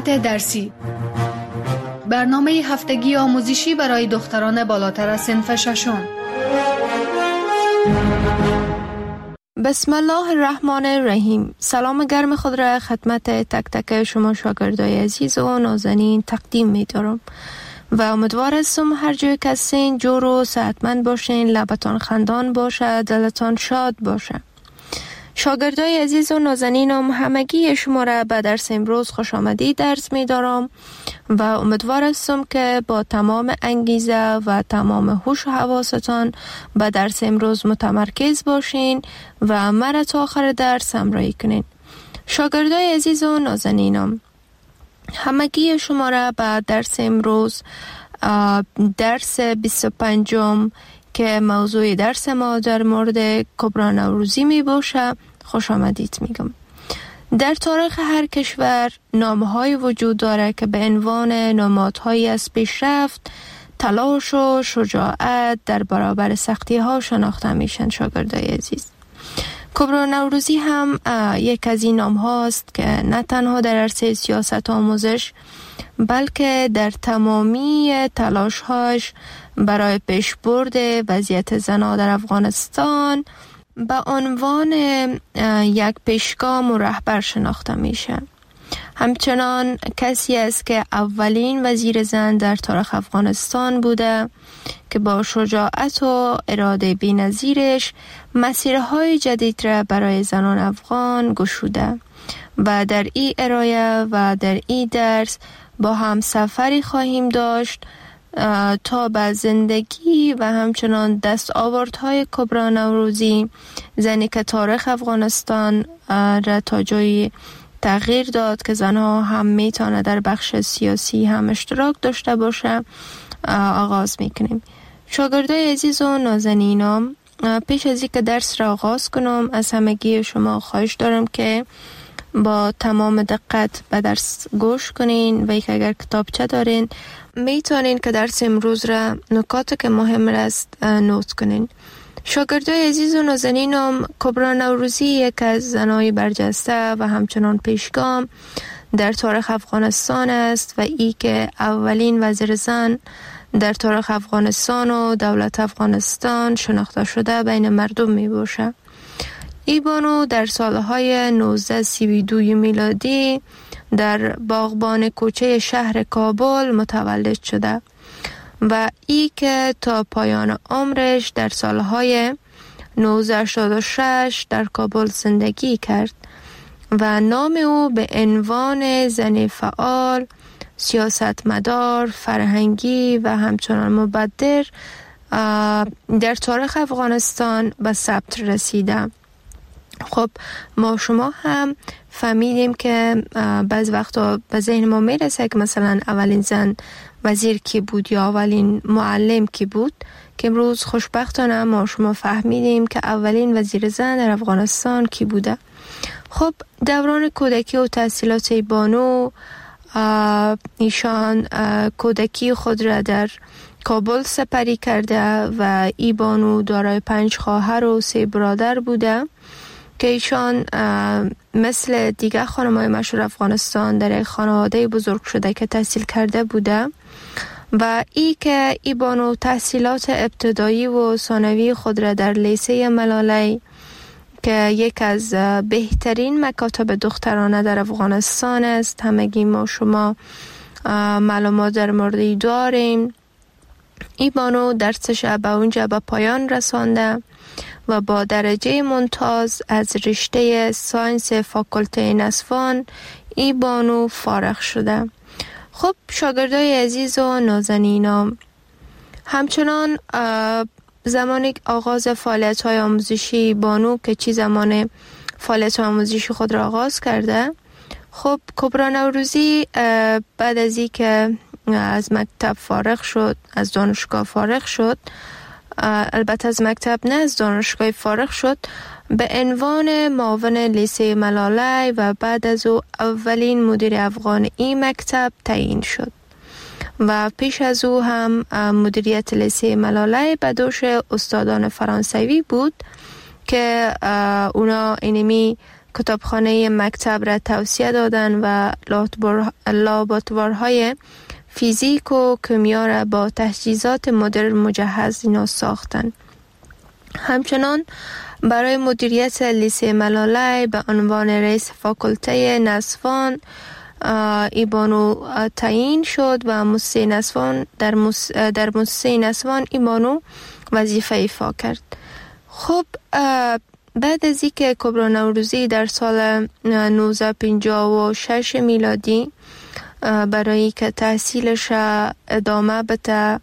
ساعت درسی، برنامه هفتگی آموزشی برای دختران بالاتر از صنف ششم. بسم الله الرحمن الرحیم. سلام گرم خود را خدمت تک تک شما شاگردای عزیز و نازنین تقدیم می دارم و امیدوار هستم هر جای که هستین جور و صحتمند باشین، لبتان خندان باشه، دلتان شاد باشه. شاگردای عزیز و نازنینم، همگی شما را به درس امروز خوش آمدید درس می دارم و امیدوار هستم که با تمام انگیزه و تمام هوش و حواستان به درس امروز متمرکز باشین و مرا تا آخر درس همراهی کنین. شاگردای عزیز و نازنینم، همگی شما را به درس امروز، درس 25 که موضوع درس ما در مورد کبری نوروزی می باشه خوش آمدید میگم. در تاریخ هر کشور نامه‌های وجود داره که به عنوان نمادهایی از پیشرفت، تلاش و شجاعت در برابر سختی‌ها شناخته میشن. شاگردای عزیز، کبری نوروزی هم یک از این نام‌هاست که نه تنها در عرصه سیاست آموزش بلکه در تمامی تلاش‌هاش برای پیشبرد وضعیت زنان در افغانستان به عنوان یک پیشگام و رهبر شناخته میشه. همچنان کسی است که اولین وزیر زن در تاریخ افغانستان بوده که با شجاعت و اراده بی‌نظیرش مسیرهای جدید را برای زنان افغان گشوده و در این ارائه و در این درس با هم سفری خواهیم داشت تا به زندگی و همچنان دستاوردهای کبری نوروزی، زنی که تاریخ افغانستان را تا جایی تغییر داد که زنها هم میتونه در بخش سیاسی هم اشتراک داشته باشه، آغاز میکنیم. شاگردای عزیز و نازنینم، پیش از اینکه درس را آغاز کنم از همگی شما خواهش دارم که با تمام دقت به درس گوش کنین و اگر کتابچه دارین میتونین که درس امروز را نکاتی که مهم است نوت کنین. شاگردای عزیز و نازنینم، کبری نوروزی یک از زنای برجسته و همچنان پیشگام در تاریخ افغانستان است و ای که اولین وزیر زن در تاریخ افغانستان و دولت افغانستان شناخته شده بین مردم می باشه. ای بانو در سالهای 1932 میلادی در باغبان کوچه شهر کابل متولد شده و ای که تا پایان عمرش در سالهای 1986 در کابل زندگی کرد و نام او به عنوان زن فعال، سیاستمدار، فرهنگی و همچنان مبدر در تاریخ افغانستان به ثبت رسیده. خب ما شما هم فهمیدیم که بعض وقتا به ذهن ما میرسه که مثلا اولین زن وزیر کی بود یا اولین معلم کی بود، که امروز خوشبختانه ما شما فهمیدیم که اولین وزیر زن در افغانستان کی بوده. خب دوران کودکی و تحصیلات بانو، ایشان کودکی خود را در کابل سپری کرده و ای بانو دارای 5 خواهر و 3 برادر بوده که ایشان مثل دیگر خانم‌های مشهور افغانستان در یک خانواده بزرگ شده که تحصیل کرده بوده و ای که ای بانو تحصیلات ابتدایی و ثانوی خود را در لیسه ملالی که یک از بهترین مکاتب دخترانه در افغانستان است، همگی ما شما معلومات در موردی داریم، ای بانو درسش به اونجا به پایان رسانده و با درجه ممتاز از رشته ساینس فاکولته نسوان ای بانو فارغ شده. خب شاگردای عزیز و نازنینم، همچنان زمانی آغاز فعالیت‌های آموزشی بانو که چی زمان فعالیت آموزشی خود را آغاز کرده، خب کبری نوروزی بعد از این که از مکتب فارغ شد، از دانشگاه فارغ شد، البته از مکتب نه از دانشگاه فارغ شد، به عنوان معاون لیسه ملالی و بعد از او اولین مدیر افغان این مکتب تعیین شد و پیش از او هم مدیریت لیسه ملالی به دوش استادان فرانسوی بود که اونا اینمی کتابخانه مکتب را توسعه دادند و لابراتوارهای فیزیک و کیمیا را با تجهیزات مدرن مجهز اینا ساختند. همچنان برای مدیریت لیسه ملاله به عنوان رئیس فاکولته نسوان ایبانو تعیین شد و موسسه نسوان در موسسه نسوان ایبانو وظیفه ایفا کرد. خب بعد از اینکه کبرا نوروزی در سال 1956 میلادی برای که تحصیلش ادامه بده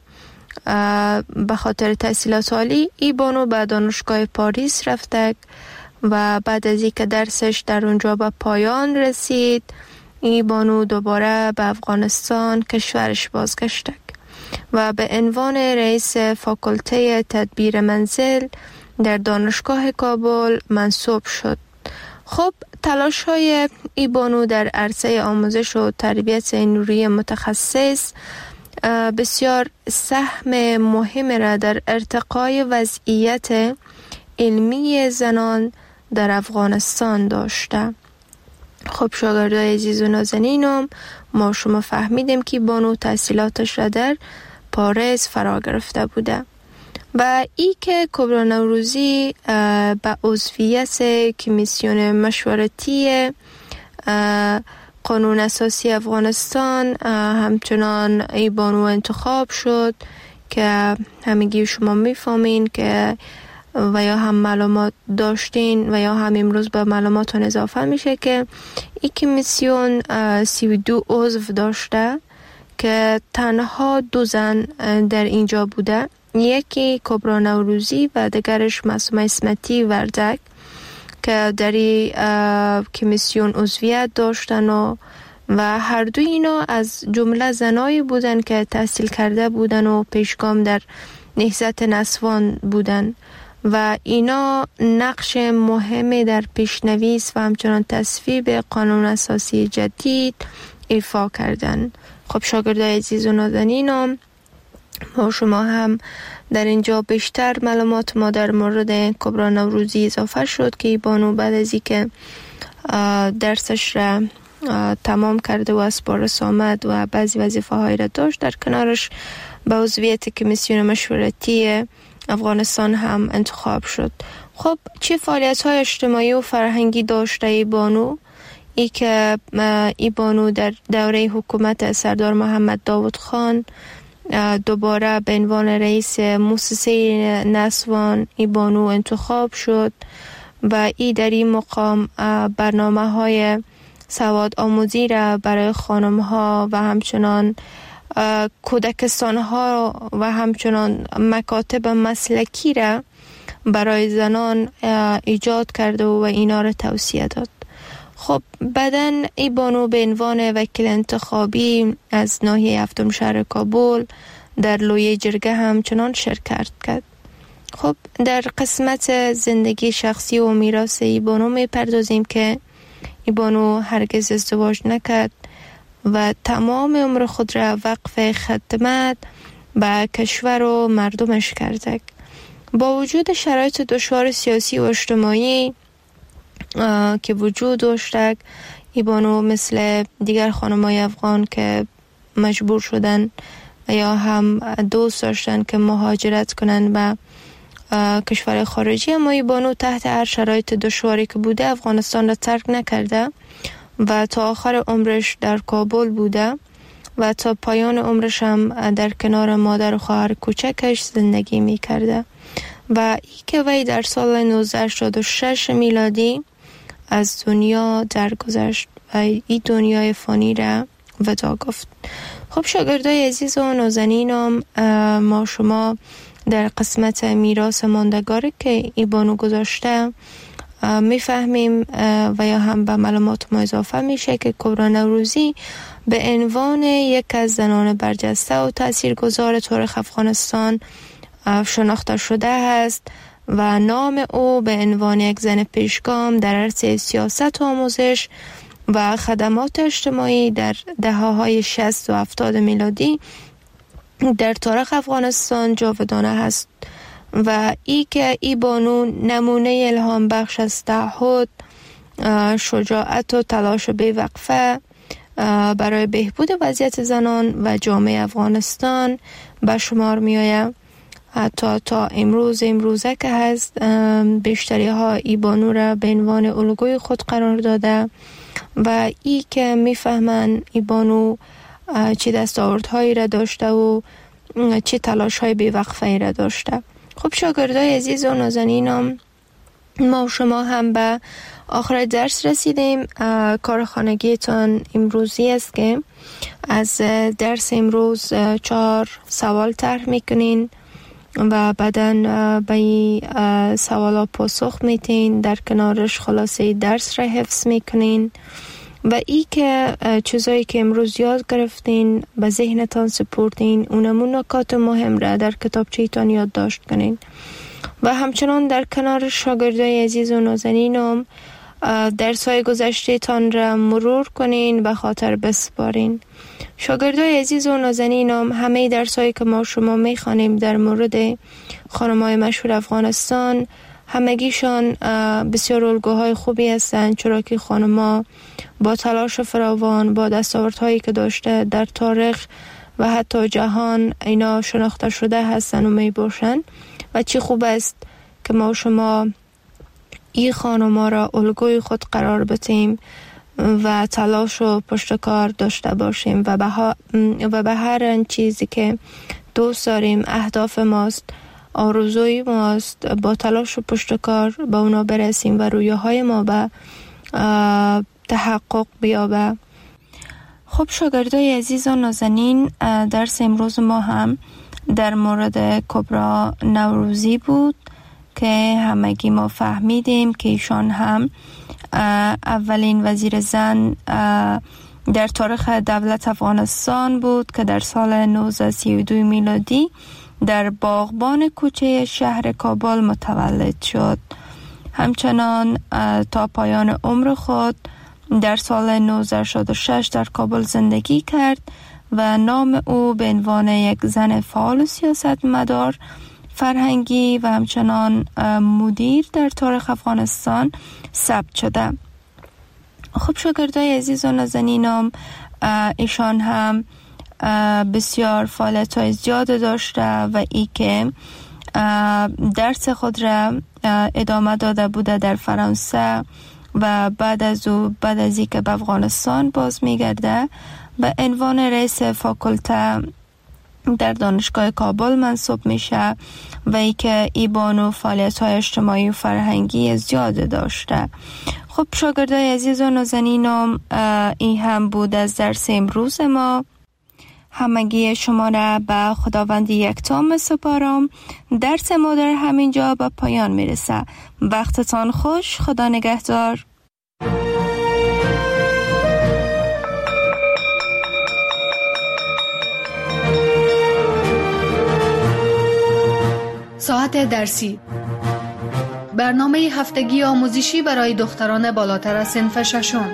به خاطر تحصیلات عالی، ایبانو به دانشگاه پاریس رفته و بعد از اینکه درسش در اونجا به پایان رسید، ایبانو دوباره به افغانستان کشورش بازگشت و به عنوان رئیس فاکولته تدبیر منزل در دانشگاه کابل منصوب شد. خب تلاش های ایبانو در عرصه آموزش و تربیت نوری متخصص بسیار سهم مهم را در ارتقای وضعیت علمی زنان در افغانستان داشته. خب شاگردای عزیز و نازنینم، ما شما فهمیدیم که بانو تحصیلاتش را در پاریس فرا گرفته بوده و ای که کبرا نوروزی به عضویت کمیسیون مشورتی قانون اساسی افغانستان همچنان ای بانو انتخاب شد که همگی شما میفهمین که و یا هم معلومات داشتین و یا هم امروز به معلوماتون اضافه میشه که این کمیسیون 32 عضو داشته که تنها 2 زن در اینجا بوده، یکی کبرا نوروزی و دیگرش معصومه اسمتی وردک که در کمیسیون عضویت داشتن و هر دو اینا از جمله زنایی بودن که تحصیل کرده بودن و پیشگام در نهضت نسوان بودن و اینا نقش مهمی در پیشنویس و همچنان تصویب قانون اساسی جدید ایفا کردن. خب شاگردای عزیز و نازنینم، ما شما هم در اینجا بیشتر معلومات ما در مورد کبرا نوروزی اضافه شد که بانو بعد از اینکه درسش را تمام کرده و از پاریس آمد و بعضی وظیفه هایی را داشت، در کنارش به عضویت کمیسیون مشورتی افغانستان هم انتخاب شد. خب چه فعالیت های اجتماعی و فرهنگی داشته ای بانو؟ ای که ای بانو در دوره حکومت سردار محمد داود خان دوباره به عنوان رئیس موسسه نسوان ای بانو انتخاب شد و ای در این مقام برنامه های سواد آموزی را برای خانم ها و همچنان کودکستان ها و همچنان مکاتب مسلکی را برای زنان ایجاد کرده و اینا را توسعه داد. خب بعدن ای بانو به عنوان وکیل انتخابی از ناحیه هفتم شهر کابل در لویه جرگه همچنان شرکت کرد. خب در قسمت زندگی شخصی و میراث ای بانو می پردازیم که ای بانو هرگز ازدواج نکرد و تمام عمر خود را وقف خدمت به کشور و مردمش کرده. با وجود شرایط دشوار سیاسی و اجتماعی که وجود داشته، ای بانو مثل دیگر خانمای افغان که مجبور شدن یا هم دوست داشتن که مهاجرت کنن به کشور خارجی، اما ای بانو تحت هر شرایط دشواری که بوده افغانستان را ترک نکرده و تا آخر عمرش در کابل بوده و تا پایان عمرش هم در کنار مادر و خواهر کوچکش زندگی می کرده و ای که وی در سال 1986 میلادی از دنیا درگذشت و این دنیای فانی را وداع گفت. خب شاگردای عزیز و نازنینم، ما شما در قسمت میراث ماندگاری که ای بانو گذاشته میفهمیم و یا هم به معلومات ما اضافه میشه که کبرا نوروزی به عنوان یک از زنان برجسته و تاثیرگذار تاریخ افغانستان شناخته شده است و نام او به عنوان یک زن پیشگام در عرصه سیاست و آموزش و خدمات اجتماعی در دهه‌های 60 و 70 میلادی در تاریخ افغانستان جاودانه است و ای که ای بانو نمونه الهام بخش از تعهد شجاعت و تلاش بی‌وقفه برای بهبود وضعیت زنان و جامعه افغانستان به شمار می آید. حتی تا امروزه که هست بیشتری ها ای بانو را به عنوان الگوی خود قرار داده و ای که می فهمن ای بانو چی دستاوردهایی را داشته و چی تلاش های بی‌وقفه را داشته. خب شاگردای عزیز و نازنینم، ما و شما هم به آخر درس رسیدیم. کار خانگیتان امروزی است که از درس امروز 4 سوال طرح میکنین و بعداً به این سوالا پاسخ میتین، در کنارش خلاصه درس را حفظ میکنین و ای که چیزایی که امروز یاد گرفتین به ذهنتان سپردین، اونمون نکات مهم را در کتابچه‌تان یادداشت کنین و همچنان در کنار شاگردای عزیز و نازنینم درس‌های گذشته تان را مرور کنین، به خاطر بسپارین. شاگردای عزیز و نازنینم، همه درس‌هایی که ما شما می‌خوانیم در مورد خانم‌های مشهور افغانستان، همگیشان بسیار الگوهای خوبی هستند، چرا که خانم‌ها با تلاش فراوان، با دستاوردهایی که داشته در تاریخ و حتی جهان اینا شناخته شده هستند و می باشند و چی خوب است که ما شما این خانم‌ها را الگوی خود قرار بدیم و تلاش و پشتکار داشته باشیم و به هر چیزی که دوست داریم، اهداف ماست، آرزوی ماست، با تلاش و پشتکار به اونا برسیم و رویاهای ما به تحقق بیابه. خب شاگردای عزیز و نازنین، درس امروز ما هم در مورد کبرا نوروزی بود که همگی ما فهمیدیم که ایشان هم اولین وزیر زن در تاریخ دولت افغانستان بود که در سال 1932 میلادی در باغبان کوچه شهر کابل متولد شد. همچنان تا پایان عمر خود در سال 1966 در کابل زندگی کرد و نام او به عنوان یک زن فعال و سیاستمدار فرهنگی و همچنان مدیر در تاریخ افغانستان ثبت شده. خب شاگردای عزیز و نازنینم، ایشان هم بسیار فعالیت‌های زیاد داشته و ای که درس خود را ادامه داده بوده در فرانسه و بعد از ای که به افغانستان باز میگرده به عنوان رئیس فاکولته در دانشگاه کابل منصوب میشه و ای که ای بانو فعالیت‌های اجتماعی و فرهنگی زیاد داشته. خب شاگردای عزیز و نازنینم، این هم بود از درس امروز ما. همگی شما را به خداوند یکتا می‌سپارم. درس ما در همینجا به پایان میرسه. وقتتان خوش. خدا نگهدار. ساعت درسی، برنامه هفتگی آموزشی برای دختران بالاتر از صنف ششم.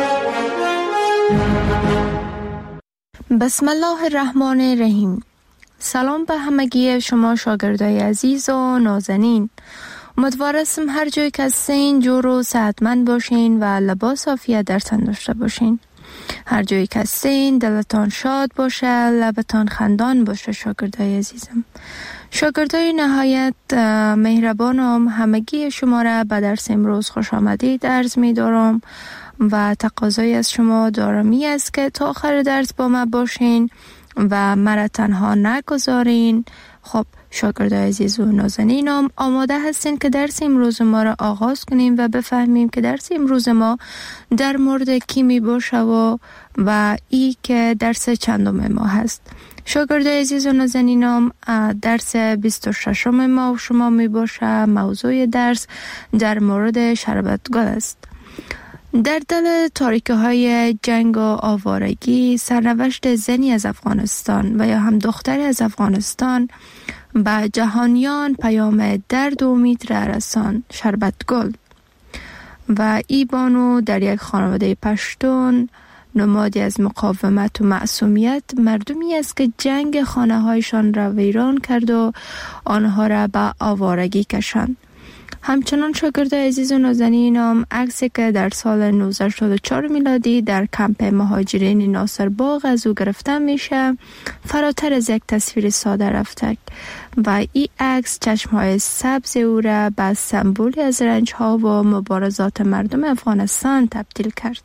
بسم الله الرحمن الرحیم. سلام به همگی شما شاگردای عزیز و نازنین. امیدوارم هر جای که هستین جور و صحتمند باشین و لباس عافیت در تن داشته باشین. هر جایی که هستین دلتان شاد باشه، لبتان خندان باشه. شاگردای عزیزم، شاگردای نهایت مهربانم، همگی شما را به درس امروز خوش آمدید عرض می دارم و تقاضای از شما دارمی است که تا آخر درس با ما باشین و مرا تنها نگذارین. خب شاگردای عزیز و نازنینم، آماده هستین که درس امروز ما را آغاز کنیم و بفهمیم که درس امروز ما در مورد کی می باشه و ای که درس چندم ما هست. شاگردای عزیز و نازنینم، درس 26 ما و شما می باشه. موضوع درس در مورد شربت گل است. در دل تاریکی های جنگ و آوارگی، سرنوشت زنی از افغانستان و یا هم دختری از افغانستان به جهانیان پیام درد و امید را رساند. شربت گل و ای بانو در یک خانواده پشتون، نمادی از مقاومت و معصومیت، مردمی است که جنگ خانه هایشان را ویران کرد و آنها را به آوارگی کشاند. همچنان شاگردای عزیز و نازنینم عکسی که در سال 1984 میلادی در کمپ مهاجرین ناصر باغ از او گرفته میشه فراتر از یک تصویر ساده رفته و این عکس چشمهای سبز او را به سمبولی از رنجها و مبارزات مردم افغانستان تبدیل کرد.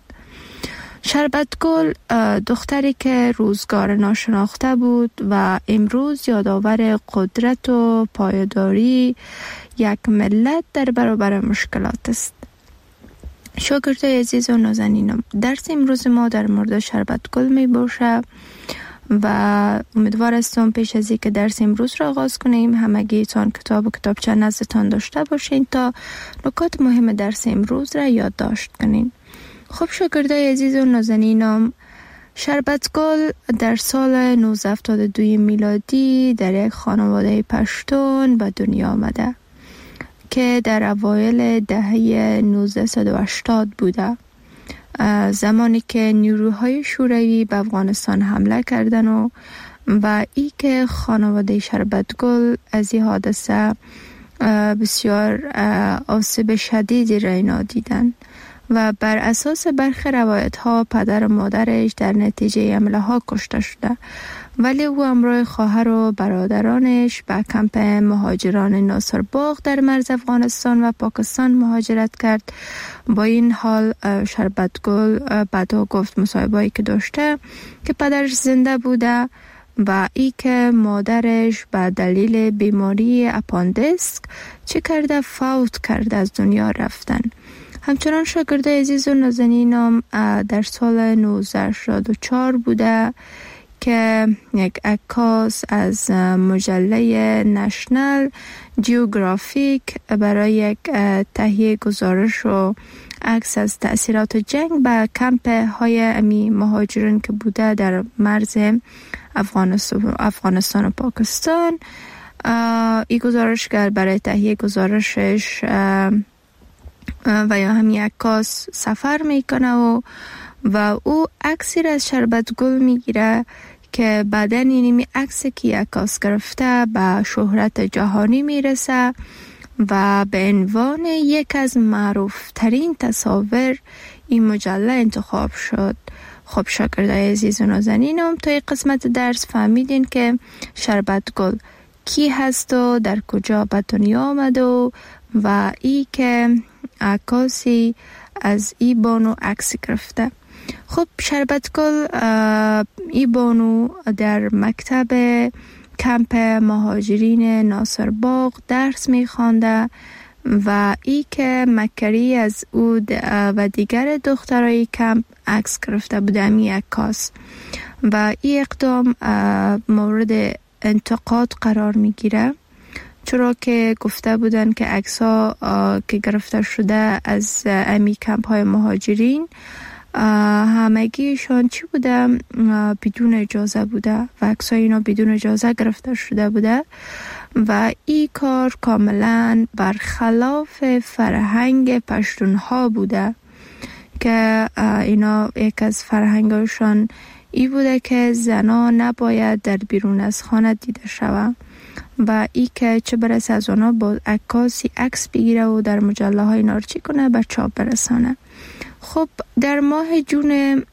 شربتگل دختری که روزگار ناشناخته بود و امروز یادآور قدرت و پایداری یک ملت در برابر مشکلات است. شاگردای عزیز و نازنینم، درس امروز ما در مورد شربتگل می باشه و امیدوار هستم پیش از اینکه درس امروز را آغاز کنیم همگیتان کتاب و کتابچه نزدتان داشته باشین تا نکات مهم درس امروز را یادداشت کنین. خب شاگردای عزیز و نازنینم، شربتگل در سال 1972 میلادی در یک خانواده پشتون به دنیا آمده که در اوایل دهه 1980 بوده، زمانی که نیروهای شوروی به افغانستان حمله کردن و ای که خانواده شربتگل از این حادثه بسیار آسیب شدیدی را اینا دیدن و بر اساس برخی روایت ها پدر و مادرش در نتیجه حمله ها کشته شده، ولی او همراه خواهر و برادرانش به کمپ مهاجران ناصر باغ در مرز افغانستان و پاکستان مهاجرت کرد. با این حال شربتگل بعدا گفت مصاحبه‌ای که داشته که پدرش زنده بوده و ای که مادرش به دلیل بیماری اپاندیسک چه کرده فوت کرده از دنیا رفتن. همچنان شاگردای عزیز و نازنینم در سال 1984 بوده که یک عکاس از مجله نشنال جیوگرافیک برای یک تهیه گزارش و عکس از تأثیرات جنگ به کمپ های امی مهاجرین که بوده در مرز افغانستان و پاکستان، این گزارشگر برای تهیه گزارشش و یا همین عکاس سفر میکنه و او عکسی را از شربتگل میگیره که بعدن اینمی عکسی که عکاس گرفته به شهرت جهانی میرسه و به عنوان یک از معروف ترین تصاویر این مجله انتخاب شد. خب شاگردای عزیز و نازنینم، تا این قسمت درس فهمیدین که شربتگل کی هست و در کجا به دنیا آمد و ای که عکاسی از ای بانو عکس گرفته. خب شربتگل ای بانو در مکتب کمپ مهاجرین ناصر باغ درس میخوانده و ای که مکری از او و دیگر دخترای کمپ عکس گرفته بوده می عکاس و ای اقدام مورد انتقاد قرار میگیره، چرا که گفته بودن که عکس‌ها که گرفته شده از امی کمپ های مهاجرین همگیشان چی بوده؟ بدون اجازه بوده و عکس‌های اینا بدون اجازه گرفته شده بوده و این کار کاملا برخلاف فرهنگ پشتونها بوده که اینا یک از فرهنگشان ای بوده که زنان نباید در بیرون از خانه دیده شود و ای که چه برسه از اونا با عکاسی عکس بگیره و در مجله های نارچی کنه به چاپ برسانه. خب در ماه جون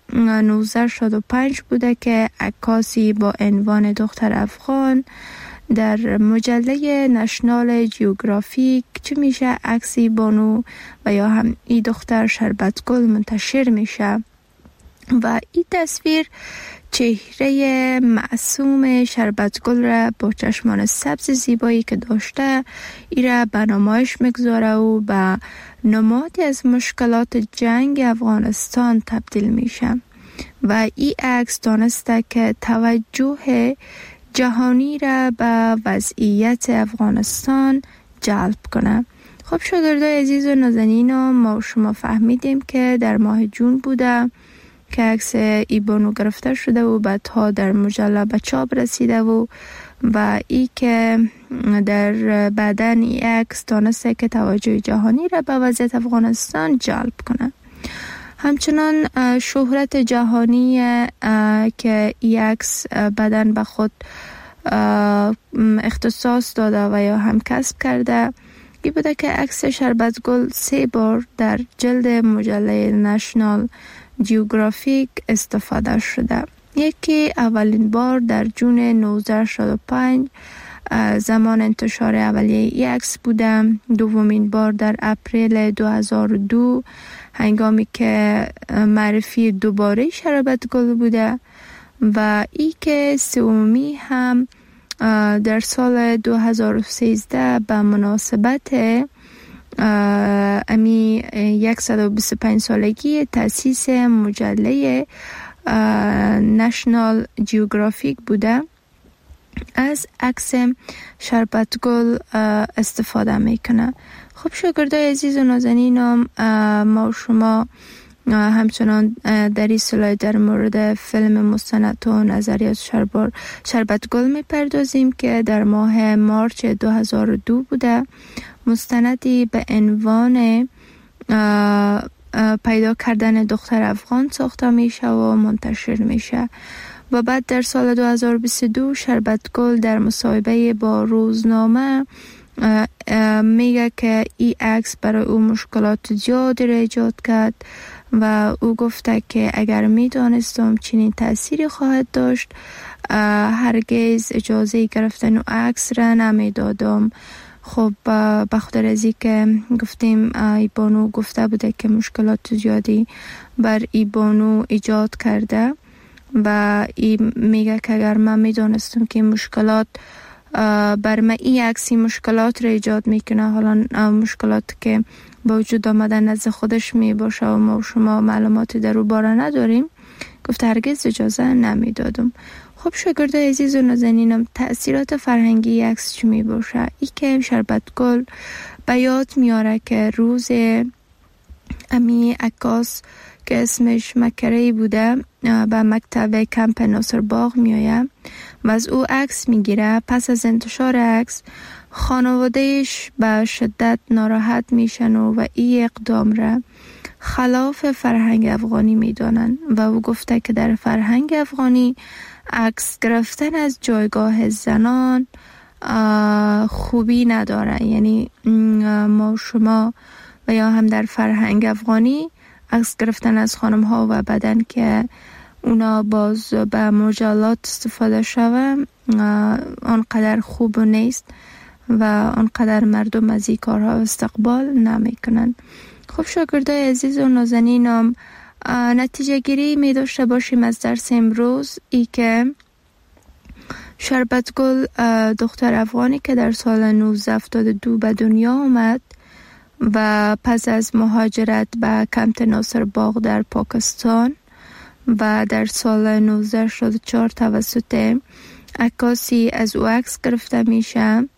1965 بوده که عکاسی با عنوان دختر افغان در مجله نشنال جیوگرافیک چه میشه عکسی بانو و یا هم ای دختر شربتگل منتشر میشه و این تصویر چهره معصوم شربتگل را با چشمان سبز زیبایی که داشته ای را به نمایش میگذاره و به نمادی از مشکلات جنگ افغانستان تبدیل میشه و این عکس دانسته که توجه جهانی را به وضعیت افغانستان جلب کنه. خب شاگردای عزیز و نازنینم، ما شما فهمیدیم که در ماه جون بوده که عکس ای بانو گرفته شده و بعدها در مجله به چاپ رسیده و ای که در بعدن ای عکس دانسته که توجه جهانی را به وضعیت افغانستان جلب کنه. همچنان شهرت جهانی که ای عکس بعدن به خود اختصاص داده و یا هم کسب کرده این بوده که عکس شربت گل 3 بار در جلد مجله نشنال جیوگرافیک استفاده شده. یکی اولین بار در جون 1965 زمان انتشار اولیه ای عکس بوده. دومین بار در اپریل 2002 هنگامی که معرفی دوباره شربت گل بوده و ای که سومی هم در سال 2013 به مناسبت 125 سالگی تأسیس مجله نشنال جیوگرافیک بوده. از عکس شربت گل استفاده میکنه. خب شاگردای عزیز و نازنینم، ما و شما همچنان در این سلاید در مورد فیلم مستند و نظریات شربت گل میپردازیم که در ماه مارچ 2002 بوده. مستندی به عنوان پیدا کردن دختر افغان ساخته میشه و منتشر میشه و بعد در سال 2022 شربت گل در مصاحبه با روزنامه میگه که این عکس برای او مشکلات زیادی را ایجاد کرد و او گفته که اگر میدانستم چنین تأثیری خواهد داشت هرگز اجازه گرفتن او عکس را نمیدادم. خب بخاطر از این که گفتیم ای بانو گفته بوده که مشکلات زیادی بر ای بانو ایجاد کرده و ای میگه که اگر من میدانستم که مشکلات بر من این عکسی مشکلات را ایجاد میکنه، حالا مشکلات که با وجود آمدن نزد خودش می باشه و ما و شما معلوماتی در او باره نداریم، گفته هرگز اجازه نمیدادم. خب شاگردای عزیز و نازنینم، تأثیرات فرهنگی عکس چی می باشه؟ ای که شربت گل به یاد میاره که روز امی عکاس که اسمش مکری بوده به مکتب کمپ ناصر باغ میآید و از او عکس میگیره. پس از انتشار عکس خانوادهش به شدت ناراحت میشن و این اقدام را خلاف فرهنگ افغانی میدانن و او گفته که در فرهنگ افغانی عکس گرفتن از جایگاه زنان خوبی نداره. یعنی ما و شما و یا هم در فرهنگ افغانی عکس گرفتن از خانم ها و بدن که اونا باز به مجلات استفاده شوه آنقدر خوب نیست و آنقدر مردم از این کارها استقبال نمی کنن. خب شاگردای عزیز و نازنینم، نتیجه گیری می داشته باشیم از درس امروز ای که شربت گل دختر افغانی که در سال 1972 به دنیا آمد و پس از مهاجرت به کمپ ناصر باغ در پاکستان و در سال 1974 توسط عکاسی از او عکس گرفته میشه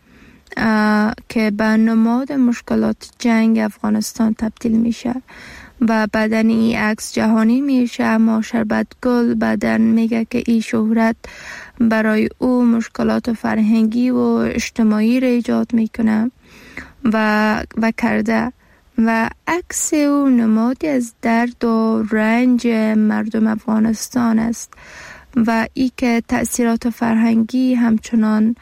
که به نماد مشکلات جنگ افغانستان تبدیل میشه و بعدن این عکس جهانی میشه. اما شربت گل بعدن میگه که این شهرت برای او مشکلات فرهنگی و اجتماعی را ایجاد میکنه و کرده و عکس او نمادی از درد و رنج مردم افغانستان است و ای که تأثیرات فرهنگی همچنان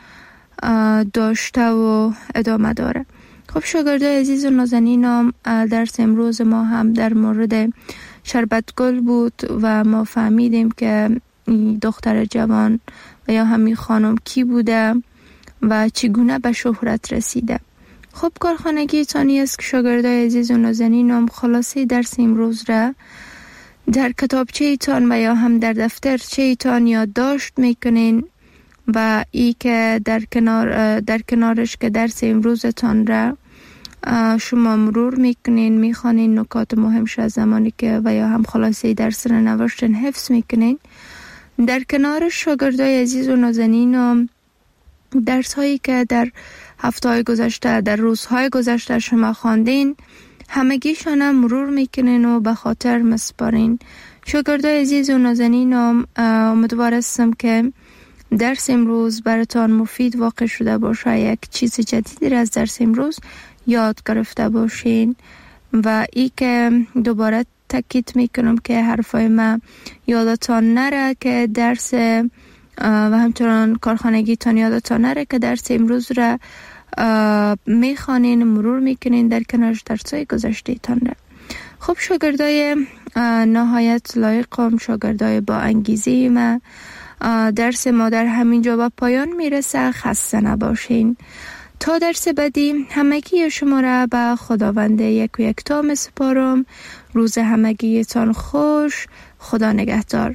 داشته و ادامه داره. خب شاگردای عزیز و نازنینم، درس امروز ما هم در مورد شربت گل بود و ما فهمیدیم که دختر جوان و یا همین خانم کی بوده و چگونه به شهرت رسیده. خب کارخانگی تانی است که شاگردای عزیز و نازنینم خلاصه درس امروز را در کتابچه ایتان و یا هم در دفترچه ایتان یادداشت میکنین و ای که در کنارش که درس امروزتان را شما مرور میکنین، میخوانین نکات مهمش از زمانی که و یا هم خلاصه درس را نوشتن حفظ میکنین. در کنارش شاگردای عزیز و نازنینم درس هایی که در هفته‌های گذشته در روزهای گذشته شما خواندین همگیشان هم مرور میکنین و به خاطر مسپارین. شاگردای عزیز و نازنینم، امیدوار هستم که درس امروز براتان مفید واقع شده باشه، یک چیز جدیدی را از درس امروز یاد گرفته باشین و ای که دوباره تاکید میکنم که حرفای من یادتان نره که درس و همچنان کارخانگی تان یادتان نره که درس امروز را میخوانین، مرور میکنین در کنارش درسای گذشته تان را. خب شاگردای نهایت لایقم، شاگردای با انگیزه ما، درس ما در همین جا به پایان میرسه. خسته نباشین. تا درس بعدی همگی شما را به خداوند یک و یکتا می سپارم. روز همگیتان خوش. خدا نگهدار.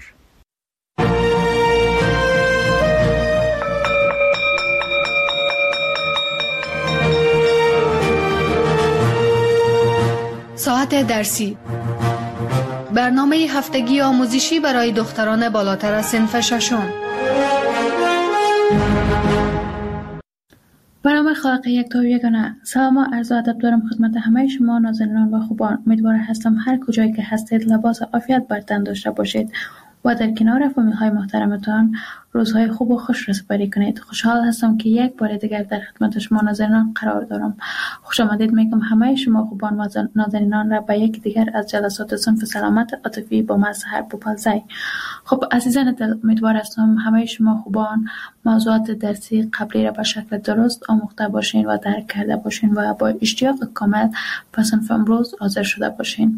ساعت درسی، برنامه هفتگی آموزشی برای دختران بالاتر از صنف ششم. به نام خالق یکتا و یگانه. سلام و عرض ادب دارم خدمت همه شما نازنینان و خوبان. امیدوار هستم هر کجایی که هستید لباس عافیت بر تن داشته باشید و در کنار فامیل‌های محترمتان روزهای خوب و خوش را سپری کنید. خوشحال هستم که یک بار دیگر در خدمت شما ناظرینان قرار دارم. خوش آمدید میگم همه شما خوبان و ناظرینان را به یک دیگر از جلسات صنف سلامت عاطفی با مظهر بوپالزی. خب عزیزان دل، امیدوار هستم همه شما خوبان موضوعات درسی قبلی را به شکل درست آموخته باشین و درک کرده باشین و با اشتیاق کامل به صنف امروز حاضر شده باشین.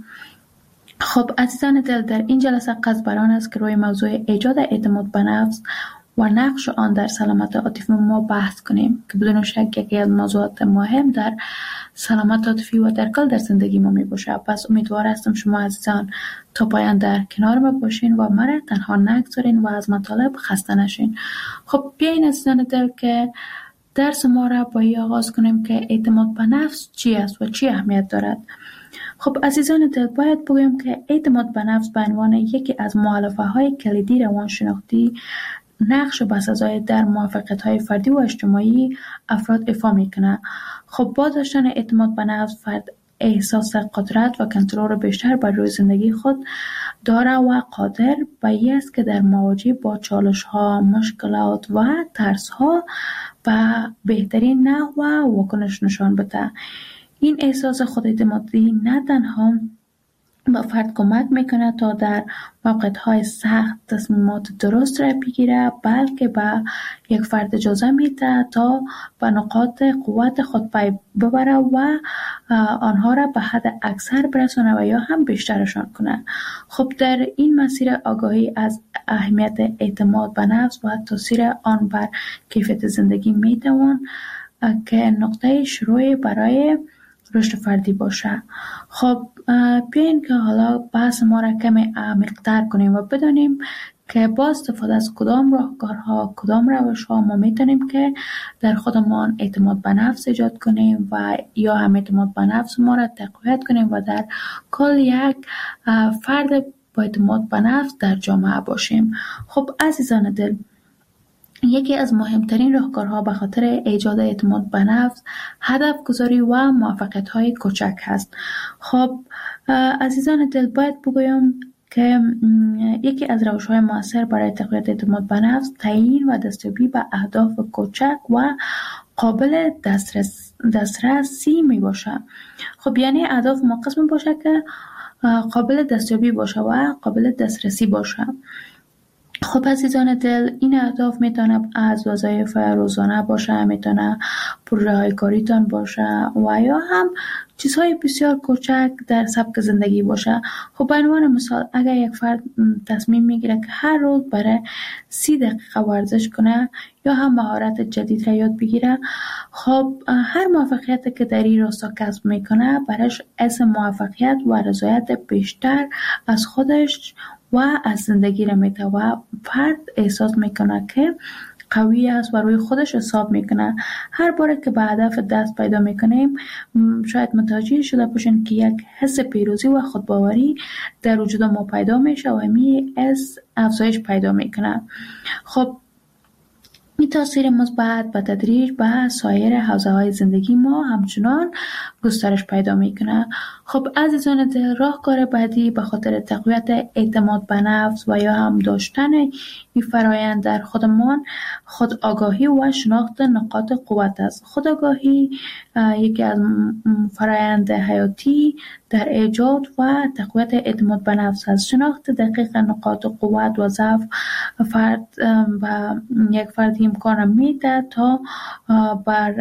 خب عزیزان دل، در این جلسه قصد بر آن است که روی موضوع ایجاد اعتماد به نفس و نقش آن در سلامت عاطفی ما بحث کنیم که بدون شک یکی از موضوعات مهم در سلامت عاطفی و در کل در زندگی ما می باشه. پس امیدوار هستم شما عزیزان تا پایان در کنار ما باشین و مرا تنها نگذارین و از مطالب خسته نشین. خب بیاین عزیزان دل که درس ما را با این آغاز کنیم که اعتماد به نفس چی است و چی اهمیت دارد. خب عزیزان دل، باید بگویم که اعتماد به نفس به عنوان یکی از مؤلفه‌های کلیدی روانشناختی نقش بسزای در موفقیت‌های فردی و اجتماعی افراد ایفا میکنه. خب با داشتن اعتماد به نفس فرد احساس قدرت و کنترل بیشتر بر روی زندگی خود داره و قادر به این است که در مواجهه با چالش‌ها، مشکلات و ترس‌ها به بهترین نحو واکنش نشان بده. این احساس خوداعتمادی نه تنها به فرد کمک میکنه تا در موقعیت‌های سخت تصمیمات درست را بگیره، بلکه به یک فرد اجازه میده تا به نقاط قوت خود پی ببره و آنها را به حد اکثر برسونه و یا هم بیشترشان کنه. خب در این مسیر آگاهی از اهمیت اعتماد به نفس و تاثیر آن بر کیفیت زندگی میتوان که نقطه شروع برای رشد فردی باشه. خب بیاین که حالا بحث ما را کمی عمیق‌تر کنیم و بدانیم که با استفاده از کدام راهکارها، کدام روش‌ها ما میتونیم که در خودمان اعتماد به نفس ایجاد کنیم و یا هم اعتماد به نفس ما را تقویت کنیم و در کل یک فرد با اعتماد به نفس در جامعه باشیم. خب عزیزان دل، یکی از مهمترین راهکارها به خاطر ایجاد اعتماد به نفس هدف گذاری و موفقیت‌های کوچک هست. خب عزیزان دل، باید بگویم که یکی از روش‌های مؤثر برای تقویت اعتماد به نفس تعیین و دستیابی به اهداف کوچک و قابل دسترسی می باشه. خب یعنی اهداف ما قسم باشه که قابل دستیابی باشه و قابل دسترسی باشه. خب عزیزان دل، این اهداف میتونه از وظایف روزانه باشه، میتونه پروژه‌های کاریتان باشه و یا هم چیزهای بسیار کوچک در سبک زندگی باشه. خب به عنوان مثال اگر یک فرد تصمیم میگیره که هر روز برای 30 دقیقه ورزش کنه یا هم مهارت جدید را یاد بگیره، خب هر موفقیتی که در این راستا کسب میکنه برایش حس موفقیت و رضایت بیشتر از خودش و از زندگی را میده و فرد احساس میکنه که قوی است و روی خودش حساب میکنه. هر باره که به هدف دست پیدا میکنیم شاید متوجه شده باشین که یک حس پیروزی و خودباوری در وجود ما پیدا میشه و همین حس افزایش پیدا میکنه. خب این تاثیر مثبت به تدریج به سایر حوزه‌های زندگی ما همچنان گسترش پیدا میکنه. خب عزیزان دل، راهکار بعدی به خاطر تقویت اعتماد به نفس و یا هم داشتن این فرایند در خودمان خود آگاهی و شناخت نقاط قوت است. خود آگاهی یکی از فرایند حیاتی در ایجاد و تقویت اعتماد به نفس است. شناخت دقیق نقاط قوت و ضعف فرد و یک فرد امکان میده تا بر